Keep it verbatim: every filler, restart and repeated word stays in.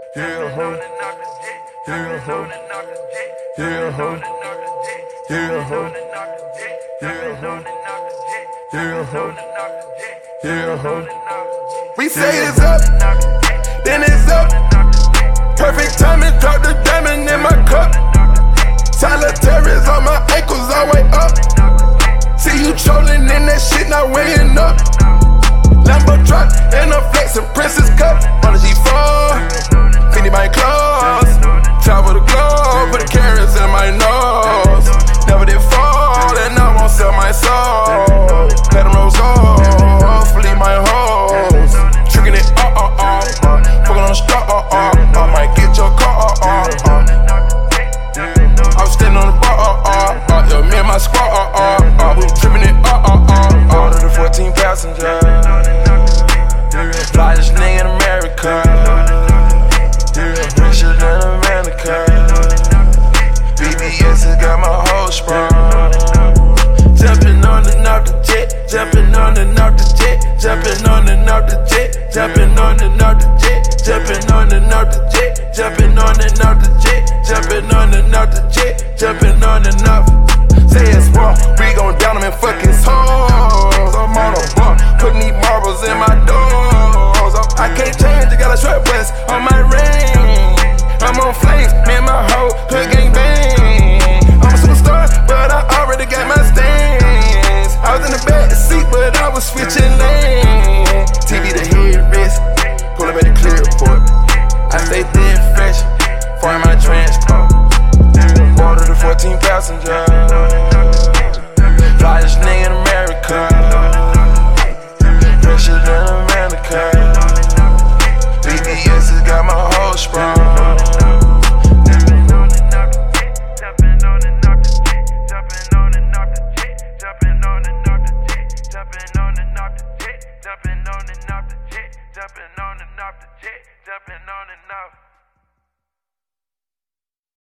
Yeah, ho. Yeah, ho. Yeah, ho. Yeah, ho. Yeah, ho. Yeah, ho. Yeah, ho. We say it's up, then it's up. Perfect timing, drop the diamond in my cup. Solitaires on my ankles, all way up. See you trolling in that shit, not weighing up. Lambo truck and a flexin' princess cup. On the G four, Fendi my clothes. Travel the globe, put the carrots in my nose. Never did fall, and I won't sell my soul. Let them rose off, leave my hoes. Tricking it, uh uh uh, uh. Fucking on the straw, uh uh uh. Might get your car, uh uh uh. I was standing on the bar, uh uh uh. Yeah, me and my squad, uh uh uh. We tripping it, uh uh uh. All of the fourteen passengers. Flyest nigga in America. Richer than America. B B S has got my whole sprung. Jumping on and off the jet. Jumping on and off the jet. Jumping on and off the jet. Jumping on and off the jet. Jumping on and off the jet. Jumping on and off the jet. Jumping on and off the jet. Jumping on and off. Say it's wrong. We gon' down them and fuck his hoes. I'm on a bump. Putting these marbles in my doors. I can't change, I got a strap west on my ring. I'm on flames, me and my hoe, hood gang bang. I'm a superstar, but I already got my stance. I was in the back seat, but I was switching lanes. T V the headrest, pull up at the clear report. I stay thin fresh, for my transport. Water to fourteen passengers. Flyest nigga in America. Richer than America. B B S has got my whole sprung. Jumping on and off the jet. Jumping on and off the jet. Jumping on and off the jet. Jumping on and off the jet. Jumping on and off the jet. Jumping on and off the jet. Jumping on and off the jet. Jumping on and off.